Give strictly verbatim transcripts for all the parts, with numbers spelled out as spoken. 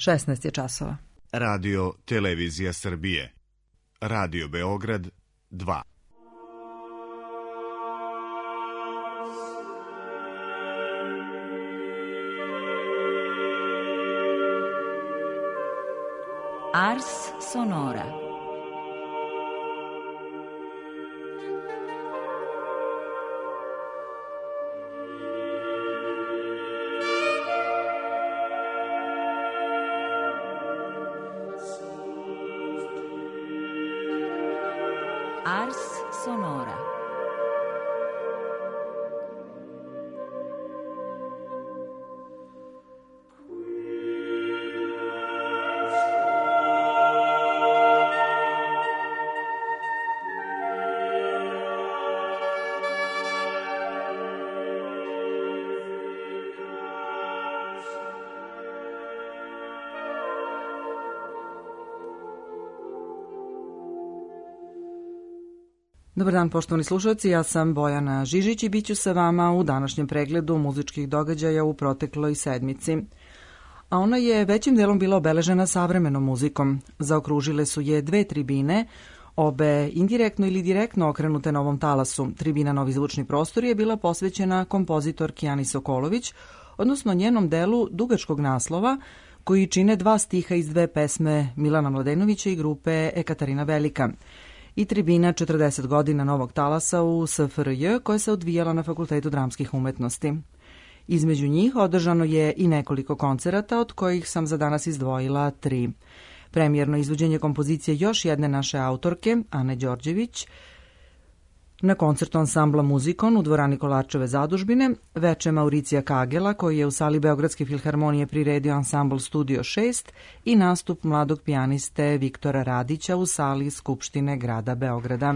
šesnaest je časova. Radio Televizija Srbije. Radio Beograd dva. Ars Sonora. Ars Sonora. Dobar dan, poštovani slušalci, ja sam Bojana Žižić i bit ću sa vama u današnjem pregledu muzičkih događaja u protekloj sedmici. A ona je većim delom bila obeležena savremenom muzikom. Zaokružile su je dve tribine, obe indirektno ili direktno okrenute novom talasu. Tribina Novi zvučni prostor je bila posvećena kompozitorki Ani Sokolović, odnosno njenom delu dugačkog naslova, koji čine dva stiha iz dve pesme Milana Mladenovića i grupe Ekaterina Velika. I tribina četrdeset godina novog talasa u S F R J koja se odvijala na Fakultetu dramskih umetnosti. Između njih održano je i nekoliko koncerata, od kojih sam za danas izdvojila tri. Premijerno izvođenje kompozicije još jedne naše autorke, Ane Đorđević, na koncertu ansambla Muzikon u dvorani Kolarčeve zadužbine, veče Mauricija Kagela koji je u sali Beogradske filharmonije priredio ansambl Studio šest i nastup mladog pijaniste Viktora Radića u sali Skupštine grada Beograda.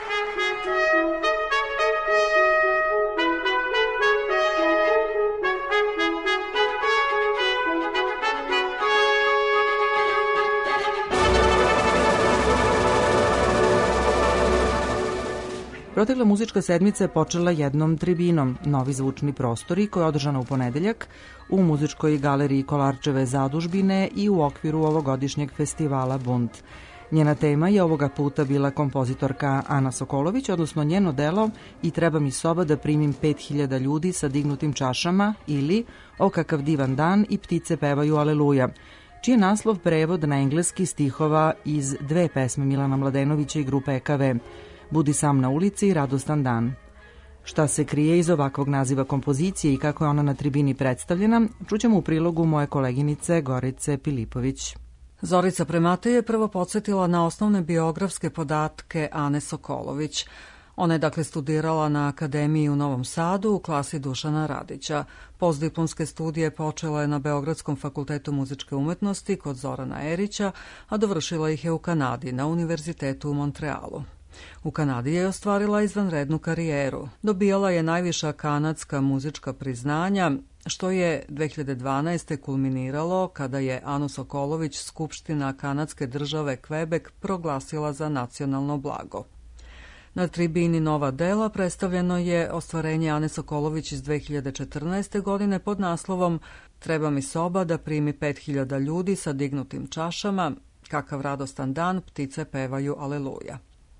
Protekla muzička sedmica je počela jednom tribinom, Novi zvučni prostori, koja je održana u ponedeljak u muzičkoj galeriji Kolarčeve zadužbine i u okviru ovogodišnjeg festivala Bunt. Njena tema je ovoga puta bila kompozitorka Ana Sokolović, odnosno njeno delo I treba mi soba da primim pet hiljada ljudi sa dignutim čašama ili O kakav divan dan i ptice pevaju aleluja, čiji je naslov prevod na engleski stihova iz dve pesme Milana Mladenovića i grupe E K V. Budi sam na ulici i radostan dan. Šta se krije iz ovakvog naziva kompozicije i kako je ona na tribini predstavljena, čućemo u prilogu moje koleginice Gorice Pilipović. Zorica Premate je prvo podsjetila na osnovne biografske podatke Ane Sokolović. Ona je dakle studirala na Akademiji u Novom Sadu u klasi Dušana Radića. Postdiplomske studije počela je na Beogradskom fakultetu muzičke umetnosti kod Zorana Erića, a dovršila ih je u Kanadi na Univerzitetu u Montrealu. U Kanadi je ostvarila izvanrednu karijeru. Dobijala je najviša kanadska muzička priznanja, što je dve hiljade dvanaeste. kulminiralo kada je Anu Sokolović Skupština kanadske države Quebec proglasila za nacionalno blago. Na tribini Nova dela predstavljeno je ostvarenje Ane Sokolović iz dve hiljade četrnaeste. godine pod naslovom Treba mi soba da primi pet hiljada ljudi sa dignutim čašama, kakav radostan dan, ptice pevaju aleluja.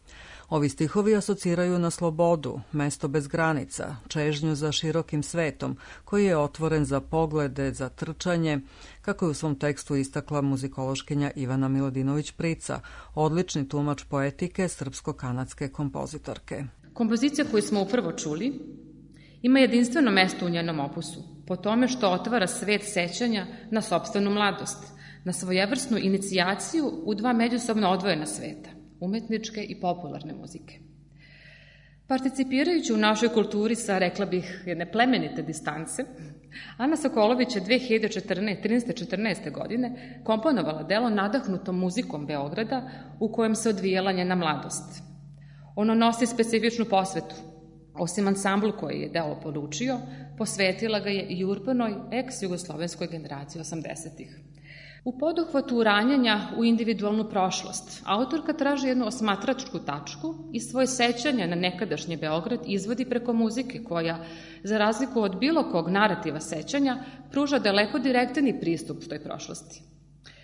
Ovi stihovi asociraju na slobodu, mesto bez granica, čežnju za širokim svetom, koji je otvoren za poglede, za trčanje, kako je u svom tekstu istakla muzikološkinja Ivana Miladinović-Prica, odlični tumač poetike srpsko-kanadske kompozitorke. Kompozicija koju smo upravo čuli ima jedinstveno mesto u njenom opusu, po tome što otvara svet sećanja na sopstvenu mladost, na svojevrsnu inicijaciju u dva međusobno odvojena sveta, umetničke i popularne muzike. Participirajući u našoj kulturi sa, rekla bih, jedne plemenite distance, Ana Sokolović je dve hiljade trinaeste četrnaeste. godine komponovala delo nadahnuto muzikom Beograda u kojem se odvijala njena mladost. Ono nosi specifičnu posvetu. Osim ansamblu koji je delo poručio, posvetila ga je i urbanoj ex-jugoslovenskoj generaciji osamdesetih. U poduhvatu uranjanja u individualnu prošlost, autorka traži jednu osmatračku tačku i svoje sećanje na nekadašnji Beograd izvodi preko muzike koja, za razliku od bilo kog narativa sećanja, pruža daleko direktni pristup toj prošlosti.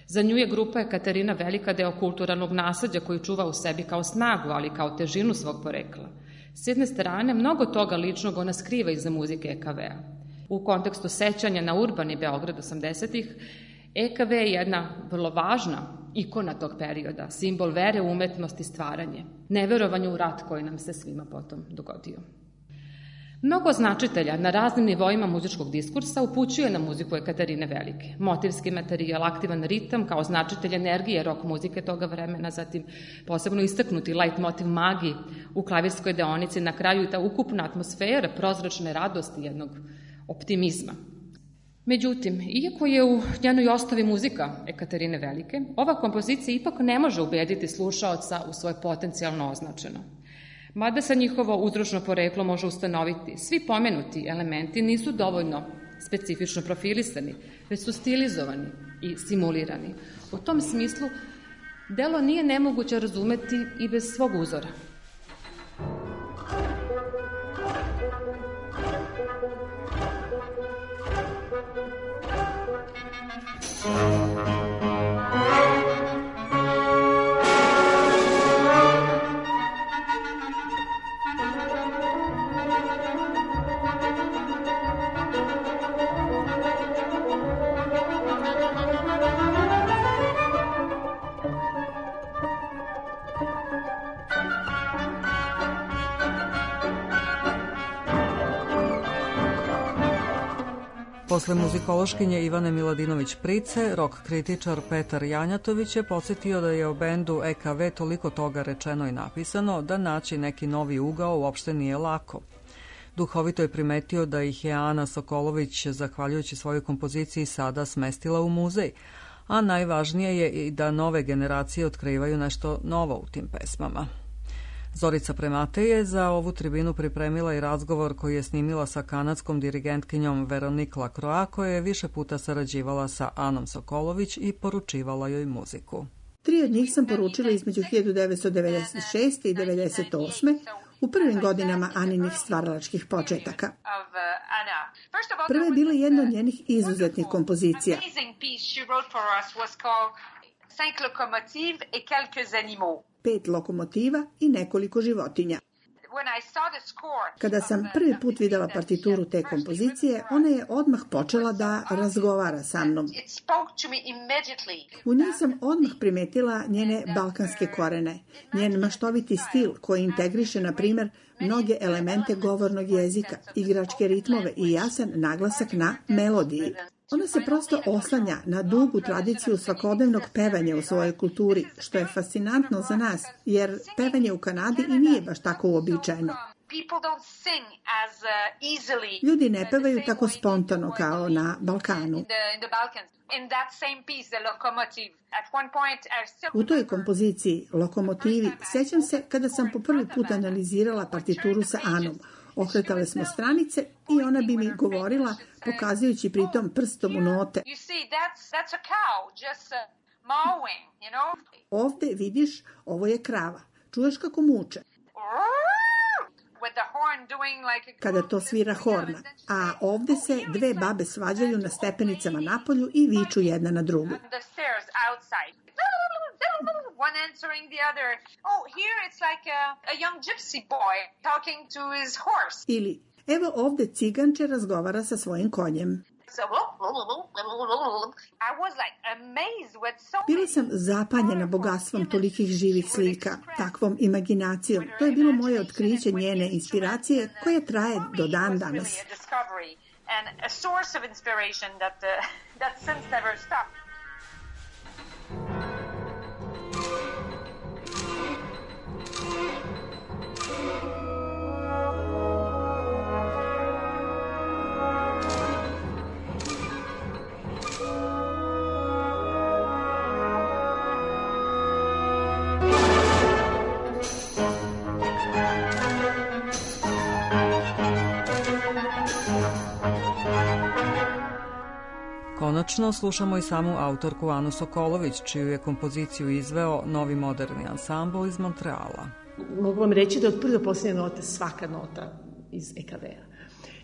Za nju je grupa Ekaterina Velika deo kulturalnog nasleđa koji čuva u sebi kao snagu, ali kao težinu svog porekla. S jedne strane, mnogo toga ličnog ona skriva iza muzike E K V-a. U kontekstu sećanja na urbani Beograd osamdesetih, E K V je jedna vrlo važna ikona tog perioda, simbol vere, umetnosti, stvaranje, neverovanje u rat koji nam se svima potom dogodio. Mnogo značitelja na raznim nivoima muzičkog diskursa upućuje na muziku Ekaterine Velike. Motivski materijal, aktivan ritam kao značitelj energije rock muzike toga vremena, zatim posebno istaknuti light motiv magiji u klavirskoj deonici, na kraju i ta ukupna atmosfera prozračne radosti, jednog optimizma. Međutim, iako je u njenoj osnovi muzika Ekaterine Velike, ova kompozicija ipak ne može ubediti slušaoca u svoje potencijalno označeno. Mada se njihovo uzročno poreklo može ustanoviti, svi pomenuti elementi nisu dovoljno specifično profilisani, već su stilizovani i simulirani. U tom smislu, delo nije nemoguće razumeti i bez svog uzora. Posle muzikološkinje Ivane Miladinović-Price, rock kritičar Petar Janjatović je podsjetio da je o bendu E K V toliko toga rečeno i napisano da naći neki novi ugao uopšte nije lako. Duhovito je primetio da ih je Ana Sokolović, zahvaljujući svojoj kompoziciji, sada smestila u muzej, a najvažnije je i da nove generacije otkrivaju nešto novo u tim pesmama. Zorica Premate je za ovu tribinu pripremila i razgovor koji je snimila sa kanadskom dirigentkinjom Veronique Lacroix, koja je više puta sarađivala sa Anom Sokolović i poručivala joj muziku. Tri od njih sam poručila između hiljadu devetsto devedeset šeste i devedeset osme u prvim godinama Aninih stvaralačkih početaka. Prva je bila jedna od njenih izuzetnih kompozicija. Pet lokomotiva i nekoliko životinja. Kada sam prvi put videla partituru te kompozicije, ona je odmah počela da razgovara sa mnom. U njoj sam odmah primetila njene balkanske korene, njen maštoviti stil koji integriše, na primer, mnoge elemente govornog jezika, igračke ritmove i jasan naglasak na melodiji. Ona se prosto oslanja na dugu tradiciju svakodnevnog pevanja u svojoj kulturi, što je fascinantno za nas, jer pevanje u Kanadi i nije baš tako uobičajeno. Ljudi ne pevaju tako spontano kao na Balkanu. U toj kompoziciji Lokomotivi sećam se kada sam po prvi put analizirala partituru sa Anom. Okretale smo stranice i ona bi mi govorila, pokazujući pritom prstom u note. Ovde vidiš, ovo je krava. Čuješ kako muče? Kada to svira horna, a ovde se dve babe svađaju na stepenicama napolju i viču jedna na drugu. One answering the other. Oh, here it's like a, a young gypsy boy talking to his horse. Ili, evo ovde ciganče razgovara sa svojim konjem. Bila sam zapanjena bogatstvom tolikih živih slika, takvom imaginacijom. To je bilo moje otkriće njene inspiracije koja traje do dan danas. And a source of inspiration that, uh, that since never stopped. Konačno slušamo i samu autorku Anu Sokolović, čiju je kompoziciju izveo Novi moderni ansambl iz Montreala. Mogu vam reći da od prve do posljednje note svaka nota iz E K V-a.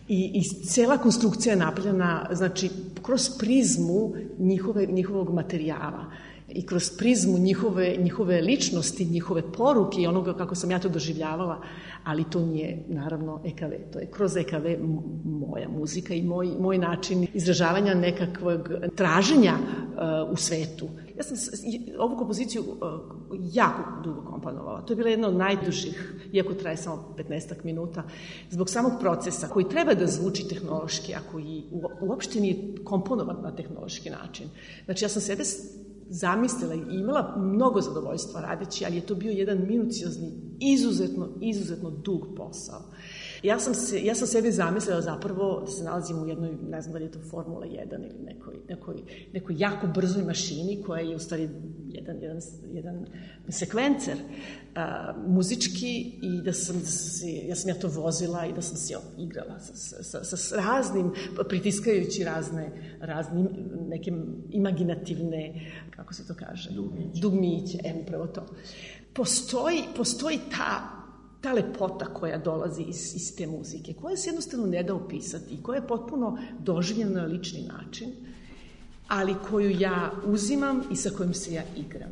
I, i cela konstrukcija je napravljena, znači, kroz prizmu njihove, njihovog materijala i kroz prizmu njihove, njihove ličnosti, njihove poruke i onoga kako sam ja to doživljavala, ali to nije, naravno, E K V. To je kroz E K V moja muzika i moj, moj način izražavanja nekakvog traženja uh, u svetu. Ja sam ovu kompoziciju uh, jako dugo komponovala. To je bila jedna od najdužih, iako traje samo petnaestak minuta, zbog samog procesa koji treba da zvuči tehnološki, a koji uopšte nije komponovan na tehnološki način. Znači, ja sam sebe zamislila i imala mnogo zadovoljstva radeći, ali je to bio jedan minuciozni, izuzetno, izuzetno dug posao. Ja sam, se, ja sam sebi zamislila zapravo da se nalazim u jednoj, ne znam da li je to Formula jedan ili nekoj, nekoj, nekoj jako brzoj mašini koja je u stvari jedan, jedan, jedan sekvencer uh, muzički i da sam, ja sam ja to vozila i da sam se igrala sa, sa, sa raznim, pritiskajući razne, razne neke imaginativne, kako se to kaže? Dugmiće. Dugmiće, evo upravo to. Postoji, postoji ta ta lepota koja dolazi iz, iz te muzike, koja se jednostavno ne da opisati i koja je potpuno doživljena na lični način, ali koju ja uzimam i sa kojom se ja igram.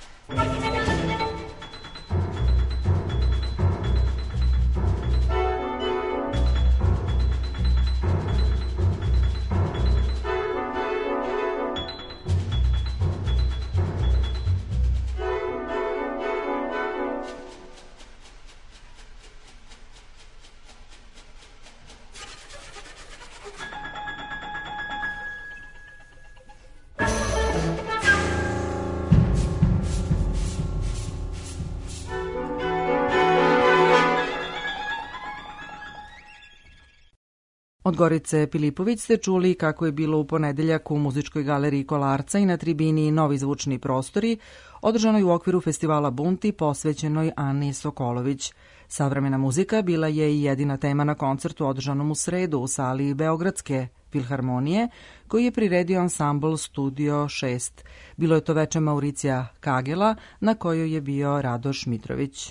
Od Gorice Pilipović ste čuli kako je bilo u ponedeljak u Muzičkoj galeriji Kolarca i na tribini Novi zvučni prostori, održanoj u okviru festivala Bunti posvećenoj Ani Sokolović. Savremena muzika bila je i jedina tema na koncertu održanom u sredu u sali Beogradske filharmonije, koji je priredio ansambl Studio šest. Bilo je to veče Mauricija Kagela, na kojoj je bio Radoš Mitrović.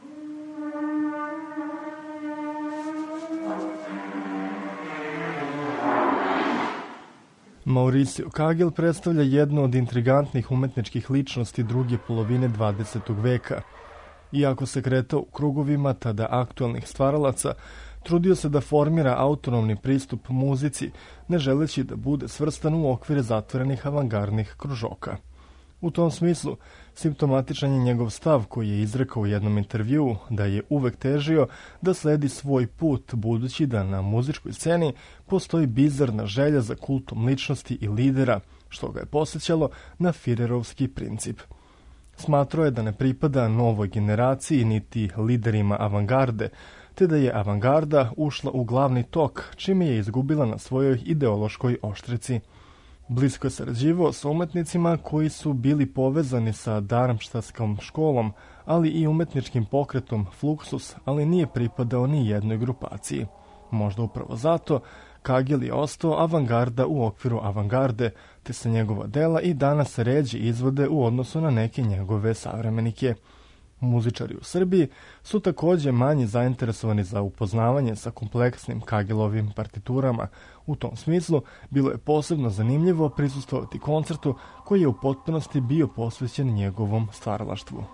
Mauricio Kagel predstavlja jednu od intrigantnih umetničkih ličnosti druge polovine dvadesetog veka. Iako se kretao u krugovima tada aktualnih stvaralaca, trudio se da formira autonomni pristup muzici, ne želeći da bude svrstan u okvire zatvorenih avangardnih kružoka. U tom smislu, simptomatičan je njegov stav koji je izrekao u jednom intervjuu da je uvek težio da sledi svoj put, budući da na muzičkoj sceni postoji bizarna želja za kultom ličnosti i lidera, što ga je podsjećalo na Firerovski princip. Smatrao je da ne pripada novoj generaciji niti liderima avangarde, te da je avangarda ušla u glavni tok, čime je izgubila na svojoj ideološkoj oštrici. Blisko je sarađivao sa umetnicima koji su bili povezani sa Darmštatskom školom, ali i umetničkim pokretom Fluxus, ali nije pripadao ni jednoj grupaciji. Možda upravo zato Kagel je ostao avangarda u okviru avangarde, te se njegova dela i danas ređe izvode u odnosu na neke njegove savremenike. Muzičari u Srbiji su takođe manje zainteresovani za upoznavanje sa kompleksnim Kagelovim partiturama. U tom smislu bilo je posebno zanimljivo prisustvovati koncertu koji je u potpunosti bio posvećen njegovom stvaralaštvu.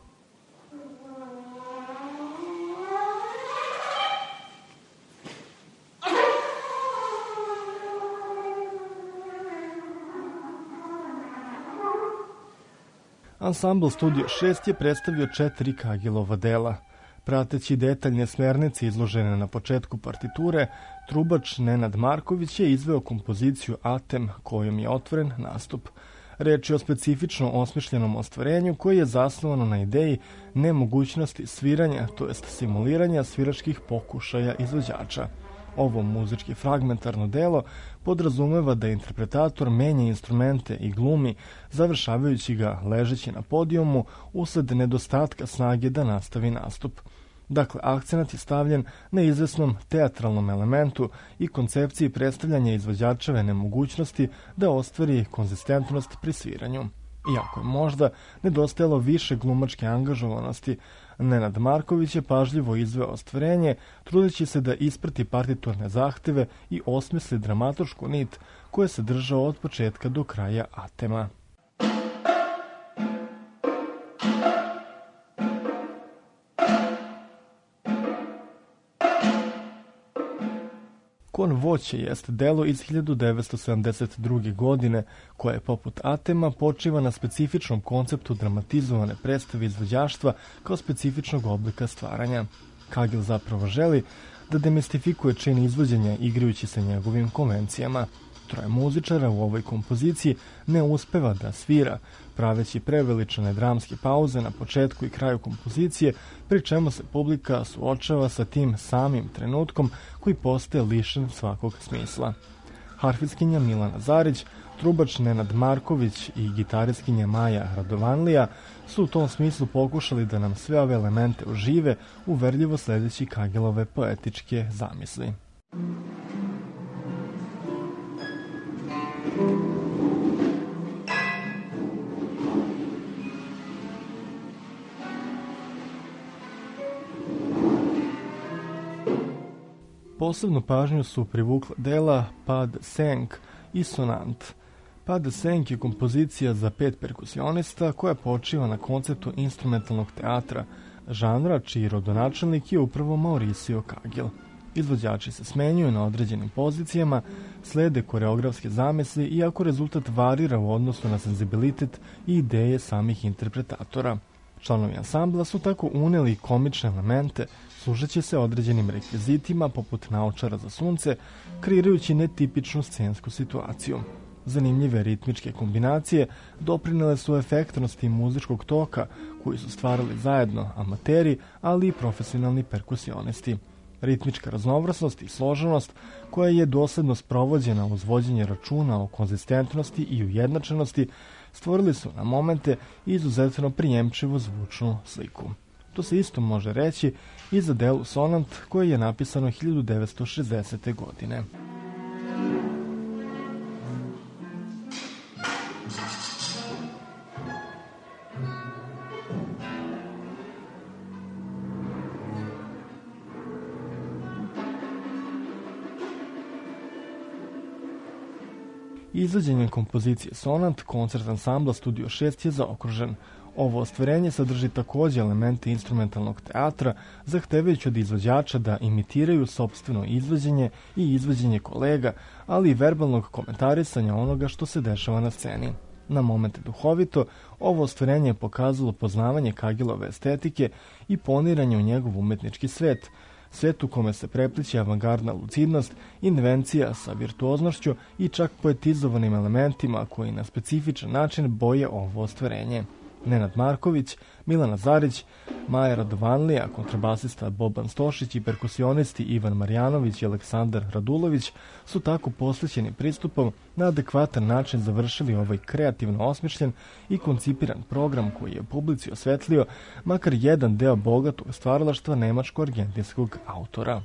Ansambl Studio šest je predstavio četiri Kagelova dela. Prateći detaljne smernice izložene na početku partiture, trubač Nenad Marković je izveo kompoziciju Atem, kojom je otvoren nastup. Reč je o specifično osmišljenom ostvarenju koje je zasnovano na ideji nemogućnosti sviranja, to jest simuliranja sviračkih pokušaja izvođača. Ovo muzički fragmentarno delo podrazumeva da interpretator menja instrumente i glumi, završavajući ga ležeći na podijumu usled nedostatka snage da nastavi nastup. Dakle, akcenat je stavljen na izvesnom teatralnom elementu i koncepciji predstavljanja izvođačeve nemogućnosti da ostvari konzistentnost pri sviranju. Iako je možda nedostajalo više glumačke angažovanosti, Nenad Marković je pažljivo izveo ostvarenje, trudeći se da isprati partiturne zahteve i osmisli dramatošku nit koja se držao od početka do kraja atema. Kon voće jeste delo iz hiljadu devetsto sedamdeset druge. godine, koje poput atema počiva na specifičnom konceptu dramatizovane predstave izvođaštva kao specifičnog oblika stvaranja. Kagel zapravo želi da demistifikuje čin izvođenja igrajući se njegovim konvencijama. Troje muzičara u ovoj kompoziciji ne uspeva da svira, praveći preveličane dramske pauze na početku i kraju kompozicije, pri čemu se publika suočava sa tim samim trenutkom koji postaje lišen svakog smisla. Harfiskinja Milana Zarić, trubač Nenad Marković i gitariskinja Maja Radovanlija su u tom smislu pokušali da nam sve ove elemente ožive, uverljivo sledeći Kagelove poetičke zamisli. Posebnu pažnju su privukla dela Pad Senk i Sonant. Pad Senk je kompozicija za pet perkusionista koja počiva na konceptu instrumentalnog teatra, žanra čiji rodonačelnik je upravo Mauricio Kagel. Izvođači se smenjuju na određenim pozicijama, slede koreografske zamisli, iako rezultat varira u odnosu na senzibilitet i ideje samih interpretatora. Članovi ansambla su tako uneli komične elemente, služeći se određenim rekvizitima poput naočara za sunce, kreirajući netipičnu scensku situaciju. Zanimljive ritmičke kombinacije doprinele su efektnosti muzičkog toka koji su stvarali zajedno amateri, ali i profesionalni perkusionisti. Ritmička raznovrsnost i složenost koja je dosledno sprovođena uz vođenje računa o konzistentnosti i ujednačenosti stvorili su na momente izuzetno prijemčivu zvučnu sliku. To se isto može reći i za delu Sonant koje je napisano hiljadu devetsto šezdesete. godine. Izvođenjem kompozicije Sonant, koncert ansambla Studio šest je zaokružen. Ovo ostvarenje sadrži takođe elemente instrumentalnog teatra, zahtevajući od izvođača da imitiraju sopstveno izvođenje i izvođenje kolega, ali i verbalnog komentarisanja onoga što se dešava na sceni. Na momente duhovito, ovo ostvarenje je pokazalo poznavanje Kagelove estetike i poniranje u njegov umetnički svet, svet u kome se prepliće avangardna lucidnost, invencija sa virtuoznošću i čak poetizovanim elementima koji na specifičan način boje ovo ostvarenje. Nenad Marković, Milana Zarić, Maja Radovanlija, kontrabasista Boban Stošić i perkusionisti Ivan Marjanović i Aleksandar Radulović su tako posvećeni pristupom na adekvatan način završili ovaj kreativno osmišljen i koncipiran program koji je publici osvetlio makar jedan deo bogatog stvaralaštva nemačko-argentinskog autora.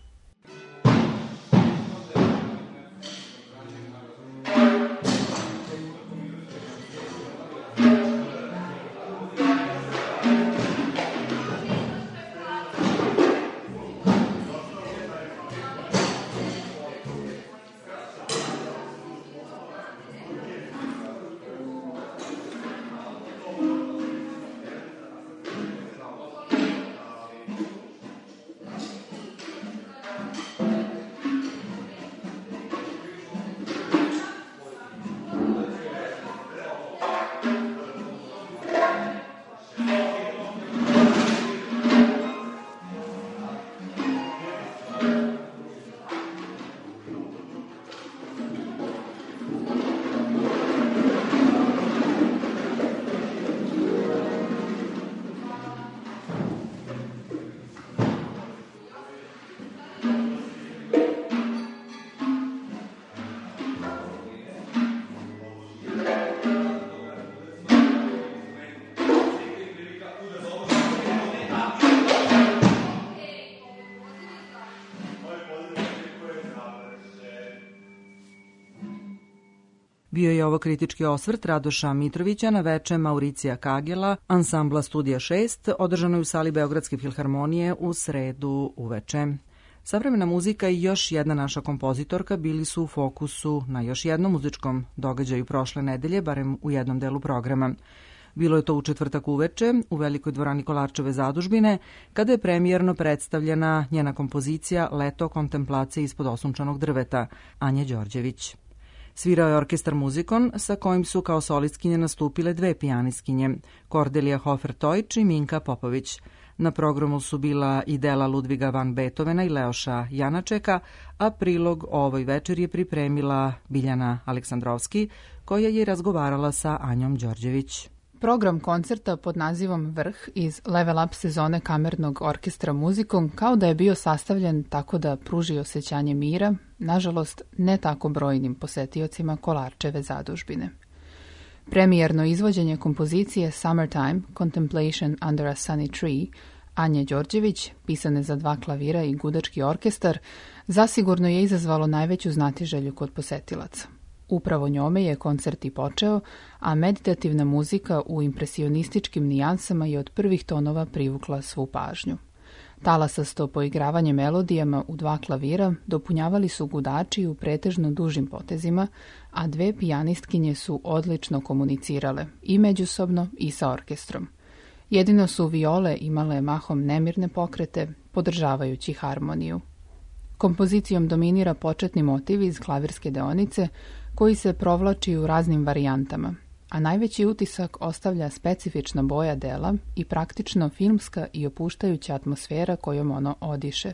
Bio je ovo kritički osvrt Radoša Mitrovića na veče Mauricija Kagela, ansambla Studija šest, održano u sali Beogradske filharmonije u sredu uveče. Savremena muzika i još jedna naša kompozitorka bili su u fokusu na još jednom muzičkom događaju prošle nedelje, barem u jednom delu programa. Bilo je to u četvrtak uveče u Velikoj dvorani Kolarčeve zadužbine, kada je premijerno predstavljena njena kompozicija Leto kontemplacije ispod osunčanog drveta, Anje Đorđević. Svirao je orkestar Muzikon, sa kojim su kao solistkinje nastupile dve pijanistkinje, Kordelija Hofer-Tojč i Minka Popović. Na programu su bila i dela Ludviga van Beethovena i Leoša Janačeka, a prilog ovoj večeri je pripremila Biljana Aleksandrovski, koja je razgovarala sa Anjom Đorđević. Program koncerta pod nazivom Vrh iz Level Up sezone kamernog orkestra Muzikom kao da je bio sastavljen tako da pruži osjećanje mira, nažalost ne tako brojnim posetiocima Kolarčeve zadužbine. Premijerno izvođenje kompozicije Summertime, Contemplation Under a Sunny Tree, Anje Đorđević, pisane za dva klavira i gudački orkestar, zasigurno je izazvalo najveću znatiželju kod posetilaca. Upravo njome je koncert i počeo, a meditativna muzika u impresionističkim nijansama je od prvih tonova privukla svu pažnju. Talasasto poigravanje melodijama u dva klavira dopunjavali su gudači u pretežno dužim potezima, a dve pijanistkinje su odlično komunicirale i međusobno i sa orkestrom. Jedino su viole imale mahom nemirne pokrete, podržavajući harmoniju. Kompozicijom dominira početni motiv iz klavirske deonice, koji se provlači u raznim varijantama, a najveći utisak ostavlja specifična boja dela i praktično filmska i opuštajuća atmosfera kojom ono odiše.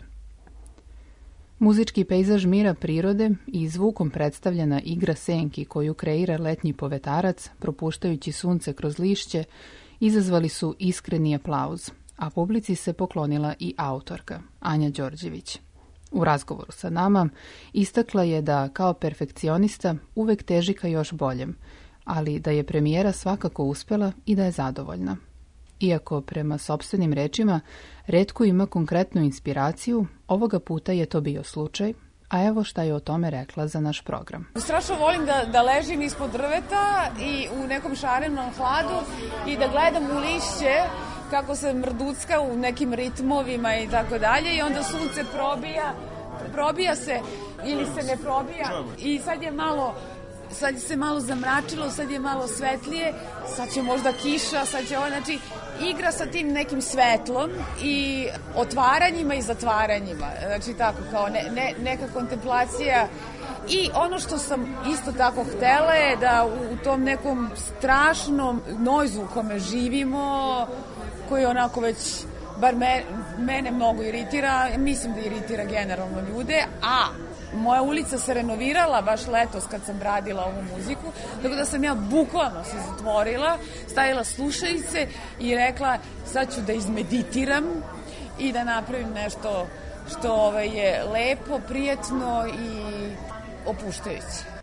Muzički pejzaž mira prirode i zvukom predstavljena igra senki koju kreira letnji povetarac, propuštajući sunce kroz lišće, izazvali su iskreni aplauz, a publici se poklonila i autorka, Anja Đorđević. U razgovoru sa nama istakla je da kao perfekcionista uvek teži ka još boljem, ali da je premijera svakako uspela i da je zadovoljna. Iako prema sopstvenim rečima retko ima konkretnu inspiraciju, ovoga puta je to bio slučaj, a evo šta je o tome rekla za naš program. Strašno volim da, da ležim ispod drveta i u nekom šarenom hladu i da gledam u lišće kako se mrducka u nekim ritmovima i tako dalje i onda sunce probija, probija se ili se ne probija i sad je malo, sad se malo zamračilo, sad je malo svetlije, sad će možda kiša, sad će ovo, znači igra sa tim nekim svetlom i otvaranjima i zatvaranjima, znači tako kao ne, ne, neka kontemplacija. I ono što sam isto tako htela je da u, u tom nekom strašnom noizu u kome živimo, koji onako već, bar me, mene mnogo iritira, mislim da iritira generalno ljude, a moja ulica se renovirala baš letos kad sam radila ovu muziku, tako da sam ja bukvalno se zatvorila, stavila slušalice i rekla sad ću da izmeditiram i da napravim nešto što ove, je lepo, prijetno i opuštajuće.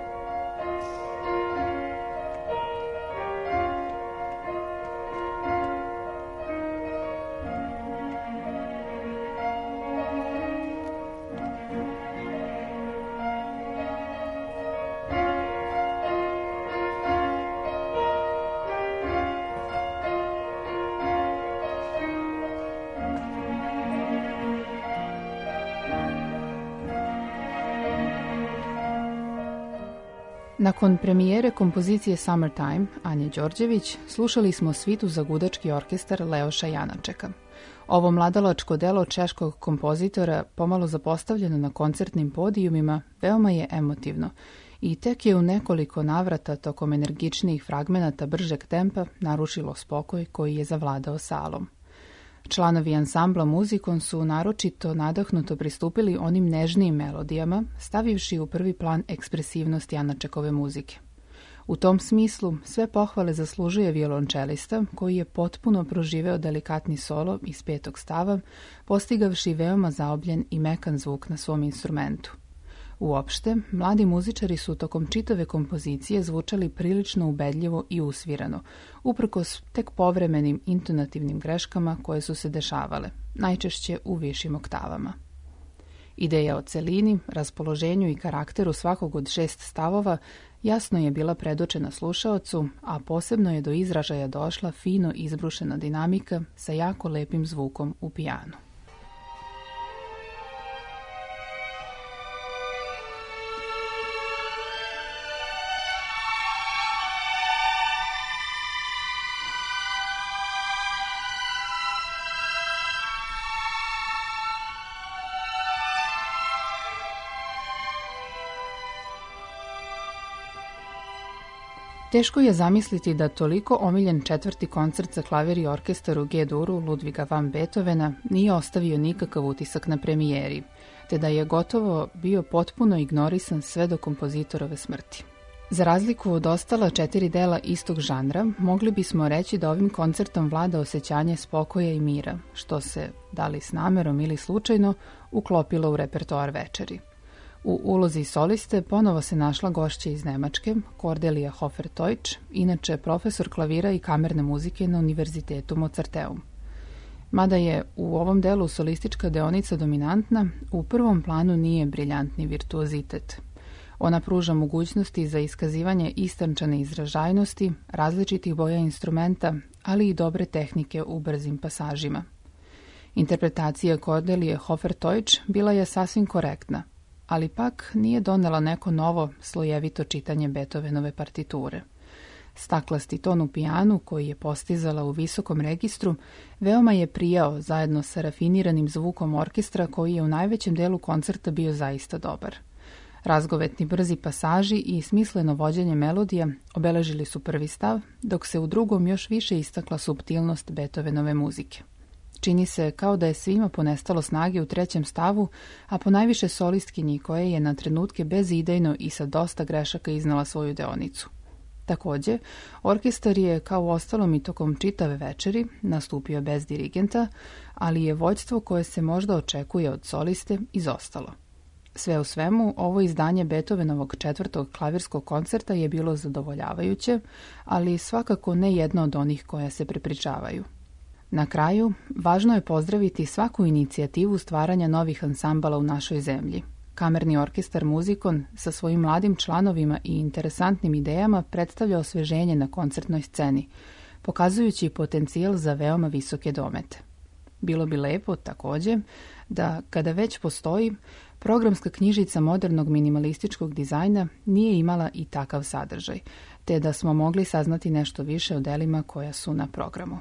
Nakon premijere kompozicije Summertime, Anje Đorđević, slušali smo svitu za gudački orkestar Leoša Janačeka. Ovo mladalačko delo češkog kompozitora, pomalo zapostavljeno na koncertnim podijumima, veoma je emotivno i tek je u nekoliko navrata tokom energičnijih fragmenata bržeg tempa narušilo spokoj koji je zavladao salom. Članovi ansambla Muzikon su naročito nadahnuto pristupili onim nežnijim melodijama, stavivši u prvi plan ekspresivnost Janačekove muzike. U tom smislu sve pohvale zaslužuje violončelista koji je potpuno proživeo delikatni solo iz petog stava, postigavši veoma zaobljen i mekan zvuk na svom instrumentu. Uopšte, mladi muzičari su tokom čitave kompozicije zvučali prilično ubedljivo i usvirano, uprkos tek povremenim intonativnim greškama koje su se dešavale, najčešće u višim oktavama. Ideja o celini, raspoloženju i karakteru svakog od šest stavova jasno je bila predočena slušaocu, a posebno je do izražaja došla fino izbrušena dinamika sa jako lepim zvukom u pijanu. Teško je zamisliti da toliko omiljen četvrti koncert za klavir i orkestar u G-duru Ludviga van Beethovena nije ostavio nikakav utisak na premijeri, te da je gotovo bio potpuno ignorisan sve do kompozitorove smrti. Za razliku od ostala četiri dela istog žanra, mogli bismo reći da ovim koncertom vlada osjećanje spokoja i mira, što se, da li s namerom ili slučajno, uklopilo u repertoar večeri. U ulozi soliste ponovo se našla gošća iz Nemačke, Cordelia Hofer-Teutsch, inače profesor klavira i kamerne muzike na Univerzitetu Mozarteum. Mada je u ovom delu solistička deonica dominantna, u prvom planu nije briljantni virtuozitet. Ona pruža mogućnosti za iskazivanje istančane izražajnosti, različitih boja instrumenta, ali i dobre tehnike u brzim pasažima. Interpretacija Cordelije Hofer-Teutsch bila je sasvim korektna, ali pak nije donela neko novo, slojevito čitanje Beethovenove partiture. Staklasti ton u pijanu, koji je postizala u visokom registru, veoma je prijao zajedno sa rafiniranim zvukom orkestra koji je u najvećem delu koncerta bio zaista dobar. Razgovetni brzi pasaži i smisleno vođenje melodija obeležili su prvi stav, dok se u drugom još više istakla suptilnost Beethovenove muzike. Čini se kao da je svima ponestalo snage u trećem stavu, a ponajviše solistkinji koja je na trenutke bezidejno i sa dosta grešaka iznala svoju deonicu. Također, orkestar je, kao u ostalom i tokom čitave večeri, nastupio bez dirigenta, ali je vođstvo koje se možda očekuje od soliste izostalo. Sve u svemu, ovo izdanje Beethovenovog četvrtog klavirskog koncerta je bilo zadovoljavajuće, ali svakako ne jedno od onih koja se prepričavaju. Na kraju, važno je pozdraviti svaku inicijativu stvaranja novih ansambala u našoj zemlji. Kamerni orkestar Muzikon sa svojim mladim članovima i interesantnim idejama predstavlja osveženje na koncertnoj sceni, pokazujući potencijal za veoma visoke domete. Bilo bi lepo, također, da, kada već postoji, programska knjižica modernog minimalističkog dizajna nije imala i takav sadržaj, te da smo mogli saznati nešto više o delima koja su na programu.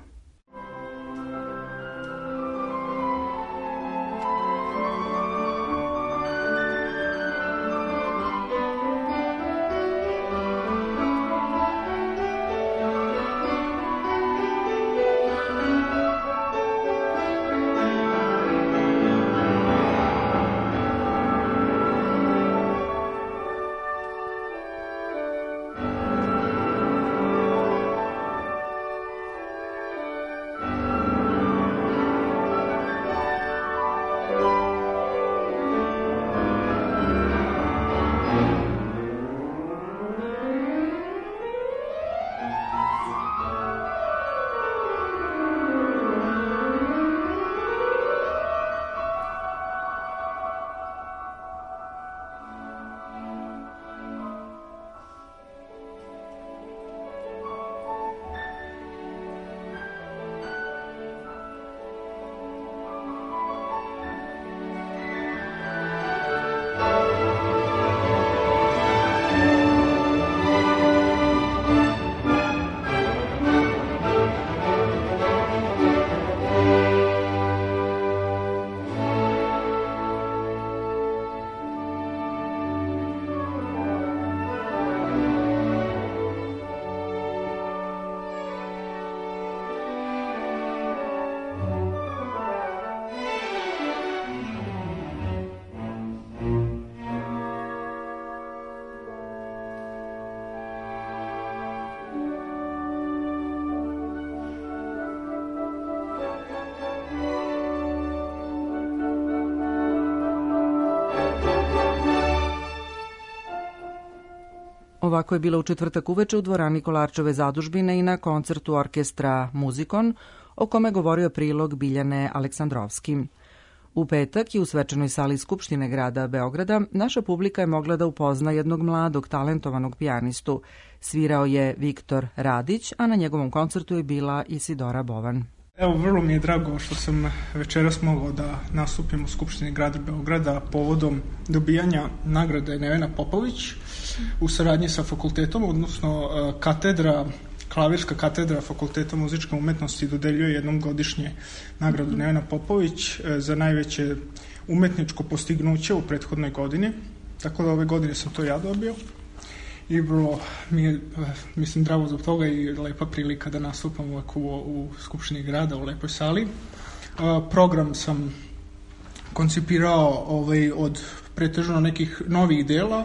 Ovako je bilo u četvrtak uveče u dvorani Kolarčeve zadužbine i na koncertu orkestra Muzikon, o kome govorio prilog Biljane Aleksandrovski. U petak i u svečanoj sali Skupštine grada Beograda naša publika je mogla da upozna jednog mladog, talentovanog pijanistu. Svirao je Viktor Radić, a na njegovom koncertu je bila Isidora Bovan. Evo, vrlo mi je drago što sam večeras mogao da nastupim u Skupštini grada Beograda povodom dobijanja nagrade Nevena Popović u saradnji sa fakultetom, odnosno katedra, klavirska katedra Fakulteta muzičke umetnosti dodeljuje jednom godišnje nagradu Nevena Popović za najveće umetničko postignuće u prethodnoj godini, tako da ove godine sam to ja dobio. I vrlo mi je, mislim, drago zbog toga i lepa prilika da nastupam ovako u, u Skupštini grada, u lepoj sali. Uh, program sam koncipirao ovaj, od pretežno nekih novih dela,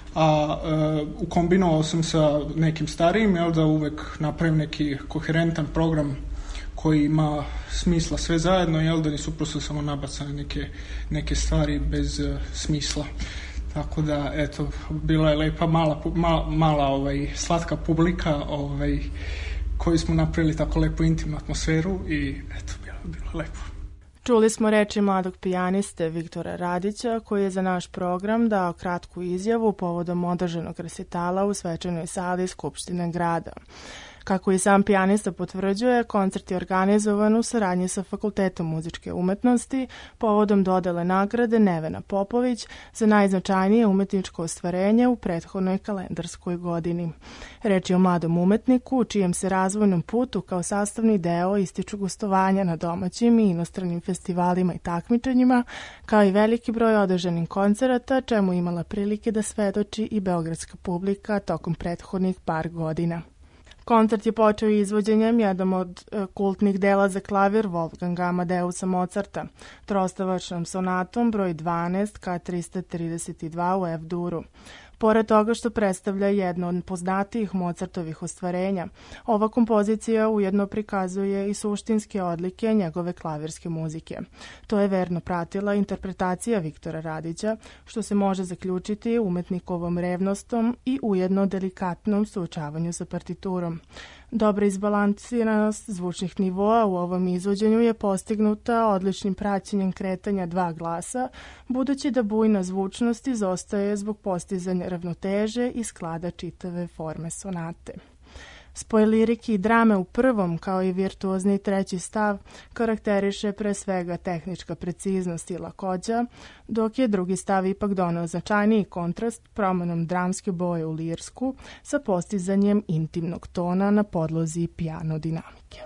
a uh, ukombinovao sam sa nekim starijim, jel, da uvek napravim neki koherentan program koji ima smisla sve zajedno, jel, da nisu prosto samo nabacane neke, neke stvari bez uh, smisla. Tako da, eto, bila je lepa mala, mala, mala ovaj, slatka publika ovaj, koju smo napravili tako lepu intimnu atmosferu i eto, bilo, bilo lepo. Čuli smo reči mladog pijaniste Viktora Radića, koji je za naš program dao kratku izjavu povodom održanog resitala u svečanoj sali Skupštine grada. Kako i sam pijanista potvrđuje, koncert je organizovan u saradnji sa Fakultetom muzičke umetnosti povodom dodele nagrade Nevena Popović za najznačajnije umetničko ostvarenje u prethodnoj kalendarskoj godini. Reč je o mladom umetniku, u čijem se razvojnom putu kao sastavni deo ističu gostovanja na domaćim i inostranim festivalima i takmičenjima, kao i veliki broj održanih koncerata, čemu imala prilike da svedoči i beogradska publika tokom prethodnih par godina. Koncert je počeo izvođenjem jednom od kultnih dela za klavir Wolfganga Amadeusa Mozarta, trostavačnom sonatom broj dvanaest ka trista trideset dva u F-duru. Pored toga što predstavlja jedno od poznatijih Mozartovih ostvarenja, ova kompozicija ujedno prikazuje i suštinske odlike njegove klavirske muzike. To je verno pratila interpretacija Viktora Radića, što se može zaključiti umetnikovom revnostom i ujedno delikatnom suočavanju sa partiturom. Dobra izbalansiranost zvučnih nivoa u ovom izvođenju je postignuta odličnim praćenjem kretanja dva glasa, budući da bujna zvučnost izostaje zbog postizanja ravnoteže i sklada čitave forme sonate. Spoj lirike i drame u prvom, kao i virtuozni treći stav, karakteriše pre svega tehnička preciznost i lakoća, dok je drugi stav ipak doneo značajniji kontrast promenom dramske boje u lirsku sa postizanjem intimnog tona na podlozi pijano dinamike.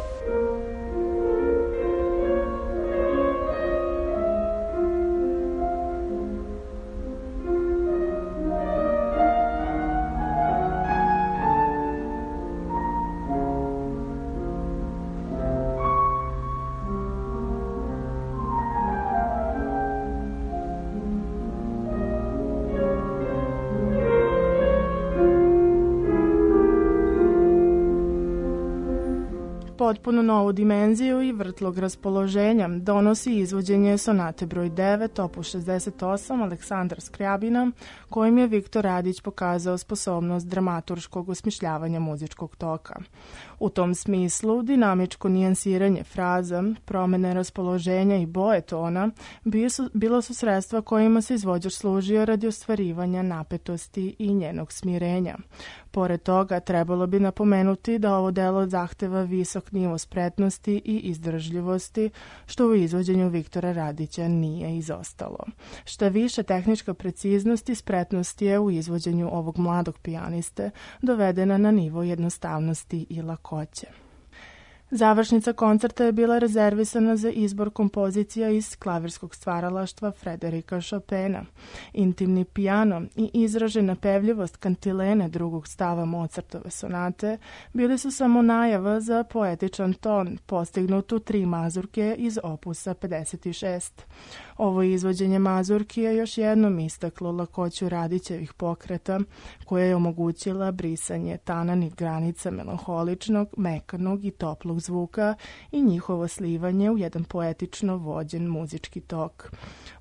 Potpuno novu dimenziju i vrtlog raspoloženja donosi izvođenje sonate broj devet, opus šezdeset osam Aleksandra Skrjabina, kojim je Viktor Radić pokazao sposobnost dramaturškog osmišljavanja muzičkog toka. U tom smislu, dinamičko nijansiranje fraza, promene raspoloženja i boje tona bilo su sredstva kojima se izvođač služio radi ostvarivanja napetosti i njenog smirenja. Pored toga, trebalo bi napomenuti da ovo delo zahteva visok nivo spretnosti i izdržljivosti, što u izvođenju Viktora Radića nije izostalo. Šta više, tehnička preciznost i spretnost je u izvođenju ovog mladog pijaniste dovedena na nivo jednostavnosti i lakoće. Završnica koncerta je bila rezervisana za izbor kompozicija iz klavirskog stvaralaštva Frederika Chopina. Intimni pijano i izražena pevljivost kantilene drugog stava Mozartove sonate bili su samo najava za poetičan ton postignut u tri mazurke iz opusa pedeset šest. Ovo izvođenje mazurki je još jednom istaklo lakoću Radićevih pokreta, koja je omogućila brisanje tananih granica melanholičnog, mekanog i toplog zvuka i njihovo slivanje u jedan poetično vođen muzički tok.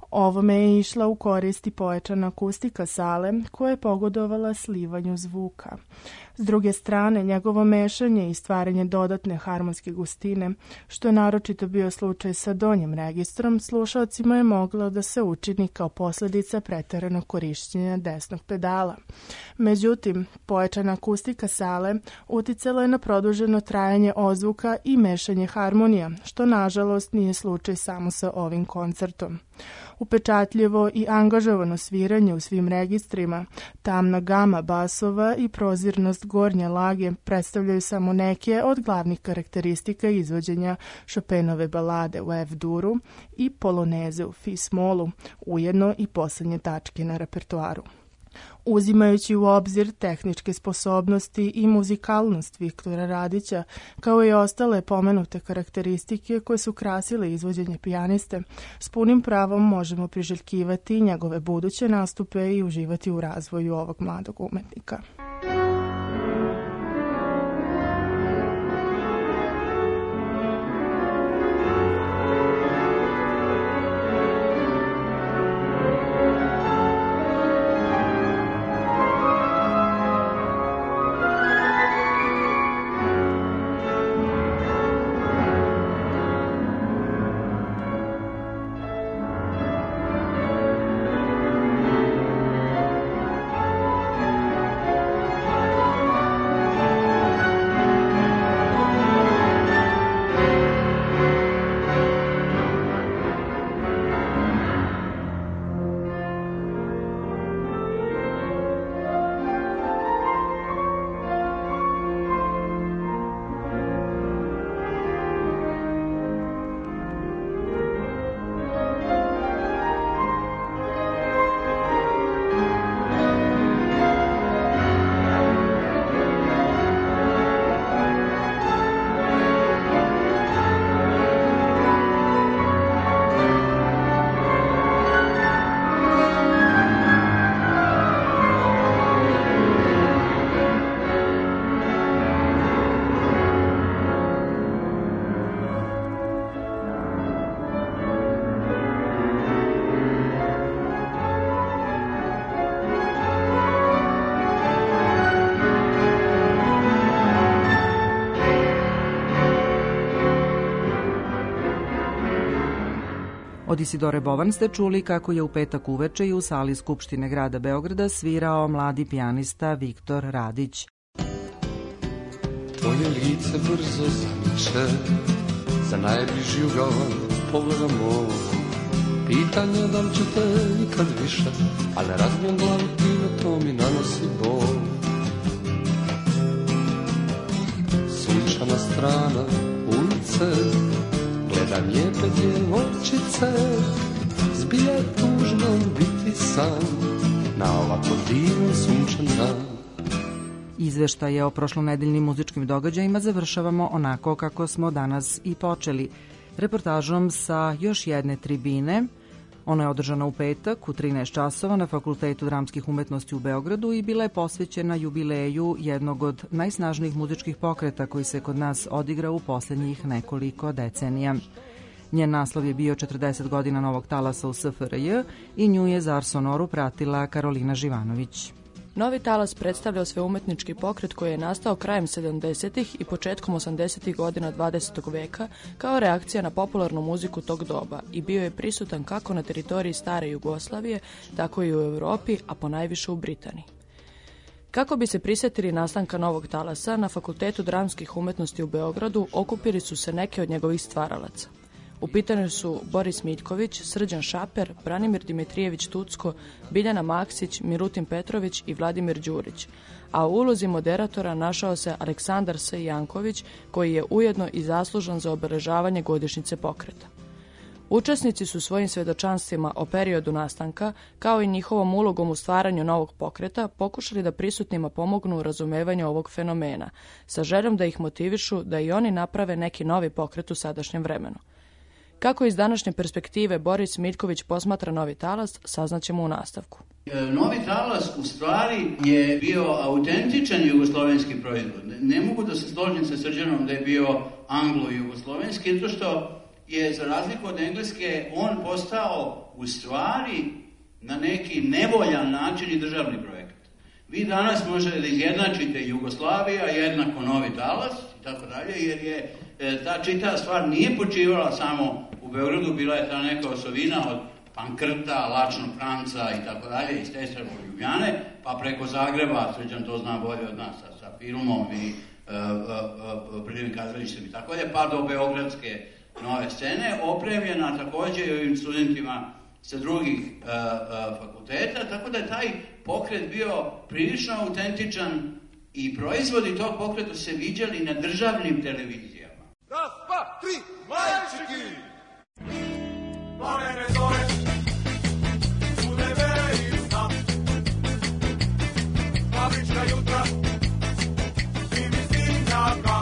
Ovome je išla u korist i pojačana akustika sale koja je pogodovala slivanju zvuka. S druge strane, njegovo mešanje i stvaranje dodatne harmonske gustine, što je naročito bio slučaj sa donjim registrom, slušalcima je moglo da se učini kao posljedica preteranog korišćenja desnog pedala. Međutim, pojačana akustika sale uticala je na produženo trajanje ozvuka i mešanje harmonija, što nažalost nije slučaj samo sa ovim koncertom. Upečatljivo i angažovano sviranje u svim registrima, tamna gama basova i prozirnost gornje lage predstavljaju samo neke od glavnih karakteristika izvođenja Chopinove balade u F-duru i poloneze u fi-smolu, ujedno i posljednje tačke na repertoaru. Uzimajući u obzir tehničke sposobnosti i muzikalnost Viktora Radića, kao i ostale pomenute karakteristike koje su krasile izvođenje pijaniste, s punim pravom možemo priželjkivati njegove buduće nastupe i uživati u razvoju ovog mladog umetnika. Od Isidore Bovan ste čuli kako je u petak uveče i u sali Skupštine grada Beograda svirao mladi pijanista Viktor Radić. Tvoje lice brzo zamiče, za najbliži ugao pogledam ovo. Pitanje da li ću te ikad više, ali ne razbijem glavu time, to mi nanosi bol. Sunčana strana ulice, gledam lijepe djevojčice, zbilja je tužno biti sam na ovako divan sunčan dan. Izveštaje o prošlonedeljnim muzičkim događajima završavamo onako kako smo danas i počeli, reportažom sa još jedne tribine. Ona je održana u petak u trinaest časova na Fakultetu dramskih umetnosti u Beogradu i bila je posvećena jubileju jednog od najsnažnijih muzičkih pokreta koji se kod nas odigra u posljednjih nekoliko decenija. Njen naslov je bio četrdeset godina novog talasa u S F R J i nju je za Ars Sonoru pratila Karolina Živanović. Novi talas predstavljao sveumetnički pokret koji je nastao krajem sedamdesetih i početkom osamdesetih godina dvadesetog veka kao reakcija na popularnu muziku tog doba i bio je prisutan kako na teritoriji stare Jugoslavije, tako i u Europi, a ponajviše u Britaniji. Kako bi se prisjetili nastanka novog talasa, na Fakultetu dramskih umetnosti u Beogradu okupili su se neke od njegovih stvaralaca. U pitanju su Boris Miljković, Srđan Šaper, Branimir Dimitrijević Tucko, Biljana Maksić, Milutin Petrović i Vladimir Đurić, a u ulozi moderatora našao se Aleksandar S. Janković, koji je ujedno i zaslužan za obeležavanje godišnjice pokreta. Učesnici su svojim svjedočanstvima o periodu nastanka, kao i njihovom ulogom u stvaranju novog pokreta, pokušali da prisutnima pomognu u razumevanju ovog fenomena, sa željom da ih motivišu da i oni naprave neki novi pokret u sadašnjem vremenu. Kako iz današnje perspektive Boris Miljković posmatra novi talas, saznaćemo u nastavku. Novi talas u stvari je bio autentičan jugoslovenski proizvod. Ne mogu da se složim sa Srđanom da je bio anglo-jugoslovenski, zato što je, za razliku od Engleske, on postao u stvari na neki nevoljan način i državni projekat. Vi danas možete da izjednačite Jugoslavija jednako Novi talas i tako dalje, jer je ta čitava stvar nije počivala samo u Beogradu, bila je ta neka osovina od Pankrta, Lačnog Franca i tako dalje, iz Testrava u Ljubljane, pa preko Zagreba, Srđan to zna bolje od nas, sa, sa filmom i pridivim kazalištem i tako dalje, pa do beogradske nove scene, opremljena takođe i ovim studentima sa drugih uh, uh, fakulteta, tako da je taj pokret bio prilično autentičan i proizvodi tog pokreta se viđali na državnim televizijama. Raz, dva, tri, majčiki! Planene zore, sudeve i sna, fabrička jutra, zimi snimljaka.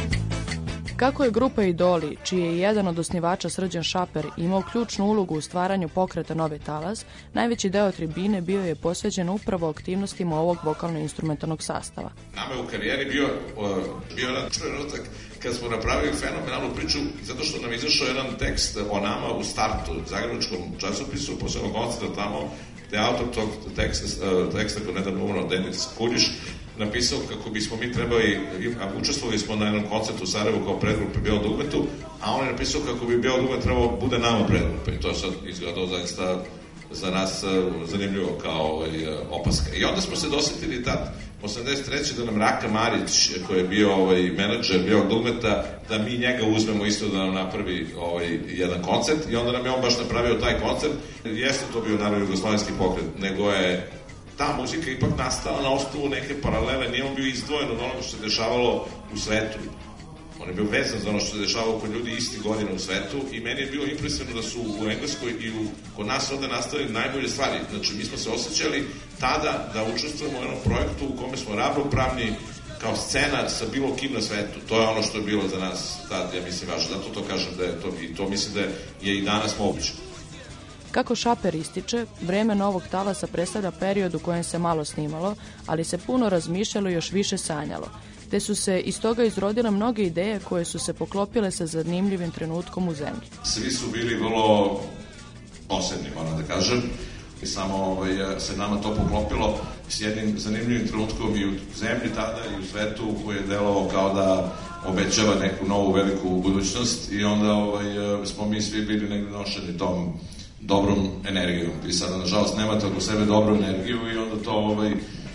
Kako je grupa Idoli, čiji je jedan od osnivača Srđan Šaper imao ključnu ulogu u stvaranju pokreta Novi talas, najveći deo tribine bio je posveđen upravo aktivnostima ovog vokalno-instrumentalnog sastava. Nama je u karijeri bio, bio jedan trenutak kad smo napravili fenomenalnu priču, zato što nam izašao jedan tekst o nama u startu zagrebačkom časopisu, posebno koncerta tamo, gde je autor tog teksta, teksta koji nedavno umro, Denis Kuljiš, napisao kako bismo mi trebali, učestvovali smo na jednom koncertu u Sarajevu kao predgrupe Bijelo dugmetu, a on je napisao kako bi Bijelo dugmet trebalo bude nama predgrupe i to je sad izgledalo zaista za nas zanimljivo kao ovaj, opaska. I onda smo se dosetili tad, osamdeset treće da nam Raka Marić, koji je bio ovaj, menadžer Bijelog dugmeta, da mi njega uzmemo isto da nam napravi ovaj, jedan koncert i onda nam je on baš napravio taj koncert. Jeste to bio naravno jugoslovenski pokret, nego je ta muzika ipak nastala na osnovu neke paralele, nije on bio izdvojen od onoga što se dešavalo u svetu. On je bio vezan za ono što se dešavalo kod ljudi isti godina u svetu i meni je bilo impresivno da su u Engleskoj i u, kod nas ovde nastavili najbolje stvari. Znači, mi smo se osjećali tada da učestvujemo u jednom projektu u kome smo ravnopravni kao scena sa bilo kim na svetu. To je ono što je bilo za nas tad, ja mislim, važno. Zato to kažem da je to, i to mislim da je i danas moguće. Kako Šaper ističe, vreme Novog talasa predstavlja period u kojem se malo snimalo, ali se puno razmišljalo i još više sanjalo, te su se iz toga izrodile mnoge ideje koje su se poklopile sa zanimljivim trenutkom u zemlji. Svi su bili vrlo posebni, moram da kažem, i samo ovaj, se nama to poklopilo s jednim zanimljivim trenutkom i u zemlji tada i u svetu koji je delovao kao da obećava neku novu veliku budućnost i onda ovaj, smo mi svi bili negdje nošeni tom dobrom energijom. Vi sada, nažalost, nemate oko sebe dobru energiju i onda to ovaj,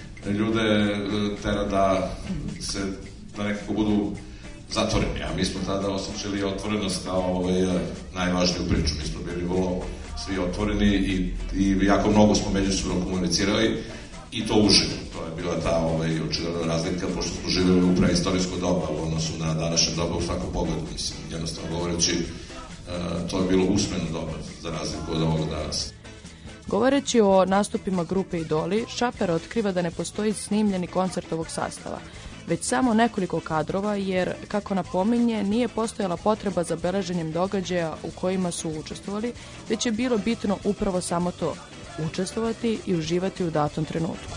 ljude tera da se, da nekako budu zatvoreni. A mi smo tada osjećali otvorenost kao ovaj, najvažniju priču. Mi smo bili vrlo svi otvoreni i, i jako mnogo smo međusobno komunicirali i to uživo. To je bila ta ovaj, očigledna razlika, pošto smo živjeli u preistorijsko doba u odnosu na današnje doba u svakom pogledu. Mislim, jednostavno govoreći, to je bilo usmeno doba za razliku od ovog danas. Govoreći o nastupima grupe Idoli, Šaper otkriva da ne postoji snimljeni koncert ovog sastava, već samo nekoliko kadrova jer, kako napominje, nije postojala potreba za beleženjem događaja u kojima su učestvovali, već je bilo bitno upravo samo to, učestvovati i uživati u datom trenutku.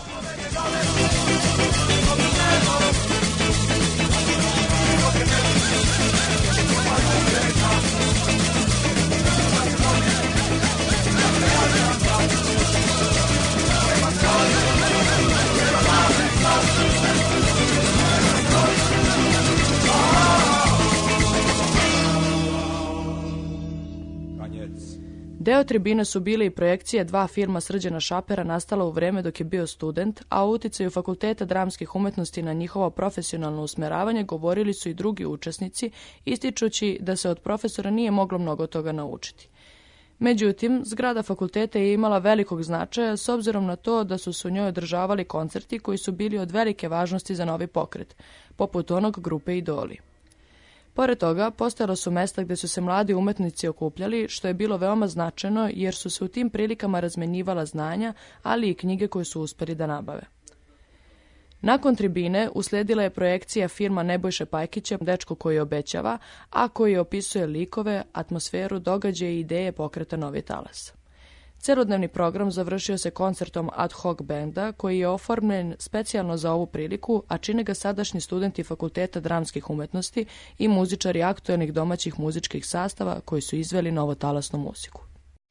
Deo tribine su bile i projekcije dva filma Srđana Šapera nastala u vreme dok je bio student, a o uticaju Fakulteta dramskih umetnosti na njihovo profesionalno usmeravanje govorili su i drugi učesnici, ističući da se od profesora nije moglo mnogo toga naučiti. Međutim, zgrada fakulteta je imala velikog značaja s obzirom na to da su se u njoj održavali koncerti koji su bili od velike važnosti za novi pokret, poput onog grupe Idoli. Pored toga, postojala su mesta gde su se mladi umetnici okupljali, što je bilo veoma značajno jer su se u tim prilikama razmenjivala znanja, ali i knjige koje su uspeli da nabave. Nakon tribine usledila je projekcija filma Nebojše Pajkića Dečko koji obećava, a koji opisuje likove, atmosferu, događaje i ideje pokreta Novi talas. Celodnevni program završio se koncertom ad hoc benda koji je oformljen specijalno za ovu priliku, a čine ga sadašnji studenti Fakulteta dramskih umetnosti i muzičari aktuelnih domaćih muzičkih sastava koji su izveli novotalasnu muziku.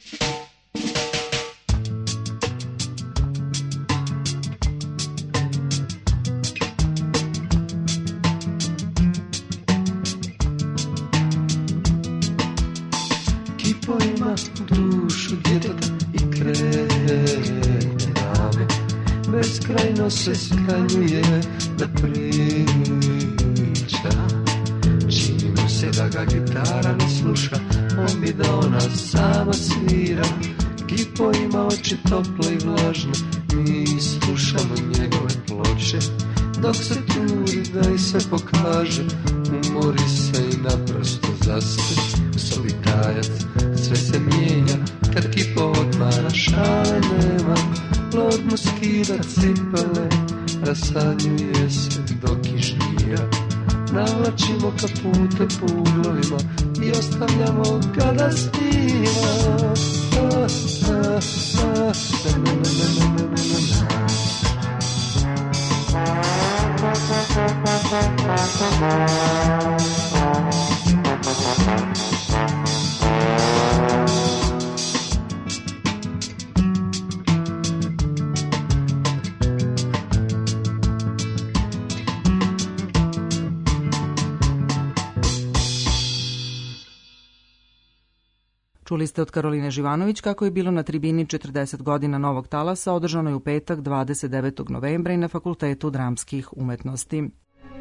Kipo ima dušu djeteta i krene rame, beskrajno se skanjuje da priča. Čini mu se da ga gitara ne sluša, on bi da ona sama svira. Kipo ima oči tople i vlažne, mi slušamo njegove ploče. Dok se turi da i sve pokaže, umori se i naprosto zaspe. Solitajac, sve se mijenja, kad Kipo odmara, šale nema. Lord mu skida cipele, rasanjuje se do kišnjira. Navlačimo kapute po uglovima i ostavljamo ga da snima. Ah, ah, ah, na, na, na, na, na, na, Čuli ste od Karoline Živanović kako je bilo na tribini četrdeset godina Novog talasa, održanoj u petak dvadeset devetog novembra i na Fakultetu dramskih umetnosti.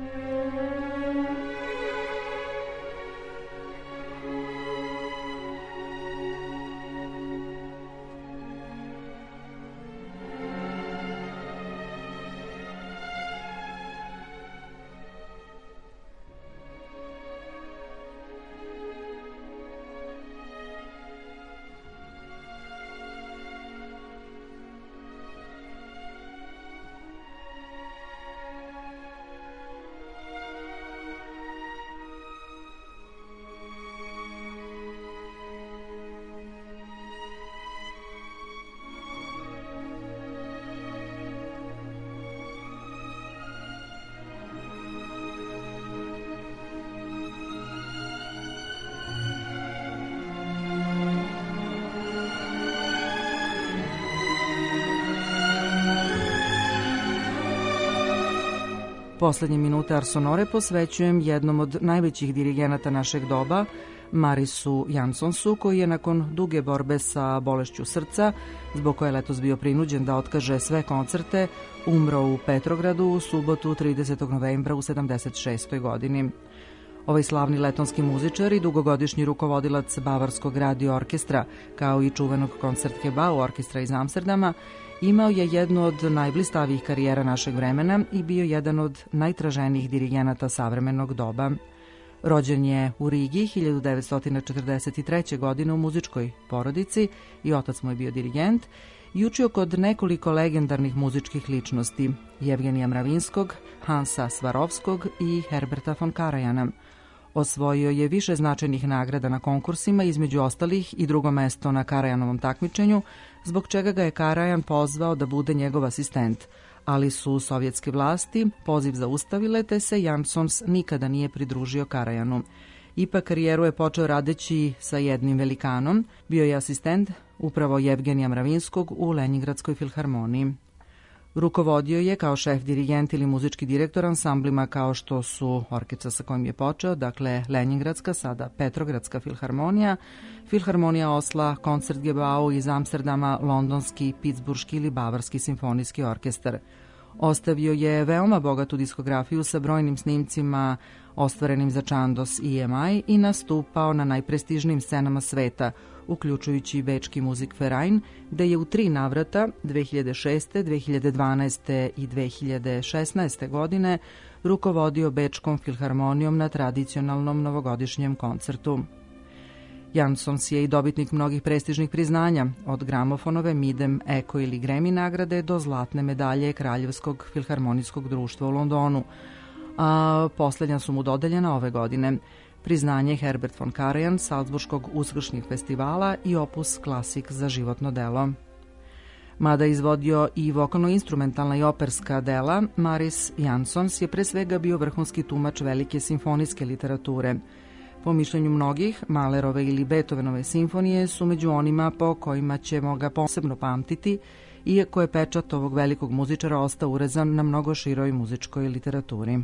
Poslednje minute Ars Sonore posvećujem jednom od najvećih dirigenata našeg doba, Marisu Jansonsu, koji je nakon duge borbe sa bolešću srca, zbog koje je letos bio prinuđen da otkaže sve koncerte, umro u Petrogradu u subotu tridesetog novembra u sedamdeset šestoj godini. Ovaj slavni letonski muzičar i dugogodišnji rukovodilac Bavarskog radio orkestra, kao i čuvenog Concertgebouw orkestra iz Amsterdama, imao je jednu od najblistavijih karijera našeg vremena i bio jedan od najtraženijih dirigenata savremenog doba. Rođen je u Rigi hiljadu devetsto četrdeset treće. godine u muzičkoj porodici i otac mu je bio dirigent i učio kod nekoliko legendarnih muzičkih ličnosti, Jevgenija Mravinskog, Hansa Svarovskog i Herberta von Karajana. Osvojio je više značajnih nagrada na konkursima, između ostalih i drugo mesto na Karajanovom takmičenju, zbog čega ga je Karajan pozvao da bude njegov asistent, ali su sovjetske vlasti poziv zaustavile, te se Jansons nikada nije pridružio Karajanu. Ipak karijeru je počeo radeći sa jednim velikanom, bio je asistent upravo Jevgenija Mravinskog u Lenjingradskoj filharmoniji. Rukovodio je kao šef dirigent ili muzički direktor ansamblima kao što su orkestra sa kojim je počeo, dakle Lenjingradska, sada Petrogradska filharmonija, Filharmonija Osla, Concertgebouw iz Amsterdama, Londonski, Pittsburški ili Bavarski simfonijski orkestar. Ostavio je veoma bogatu diskografiju sa brojnim snimcima ostvarenim za Chandos i E M I i nastupao na najprestižnijim scenama sveta, uključujući Bečki Musikverein, gde je u tri navrata dve hiljade šeste, dve hiljade dvanaeste i dve hiljade šesnaeste. godine rukovodio Bečkom filharmonijom na tradicionalnom novogodišnjem koncertu. Jansons je i dobitnik mnogih prestižnih priznanja, od gramofonove, Midem, Eko ili Grammy nagrade do zlatne medalje Kraljevskog filharmonijskog društva u Londonu, a poslednja su mu dodeljena ove godine. priznanje Herbert von Karajan Salzburškog uskršnjeg festivala i opus Klasik za životno delo. Mada je izvodio i vokalno-instrumentalna i operska dela, Maris Jansons je pre svega bio vrhunski tumač velike simfonijske literature. Po mišljenju mnogih, Mahlerove ili Beethovenove simfonije su među onima po kojima ćemo ga posebno pamtiti, iako je pečat ovog velikog muzičara ostao urezan na mnogo široj muzičkoj literaturi.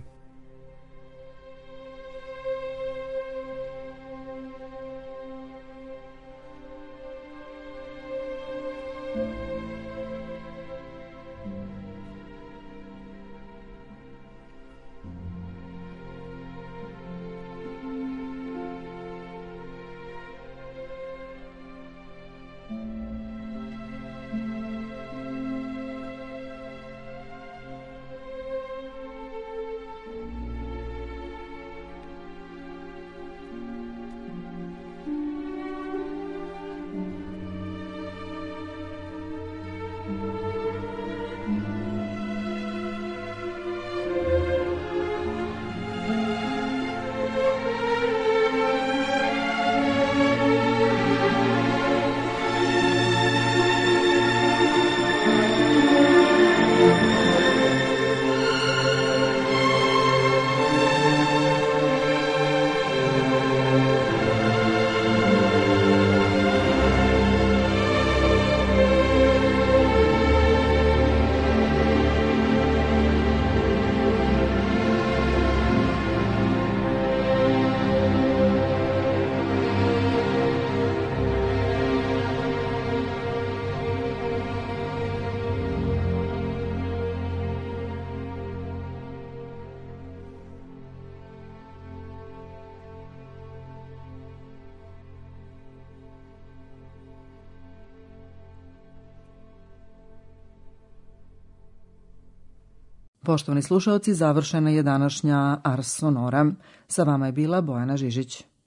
Poštovani slušaoci, završena je današnja Ars Sonora. Sa vama je bila Bojana Žižić.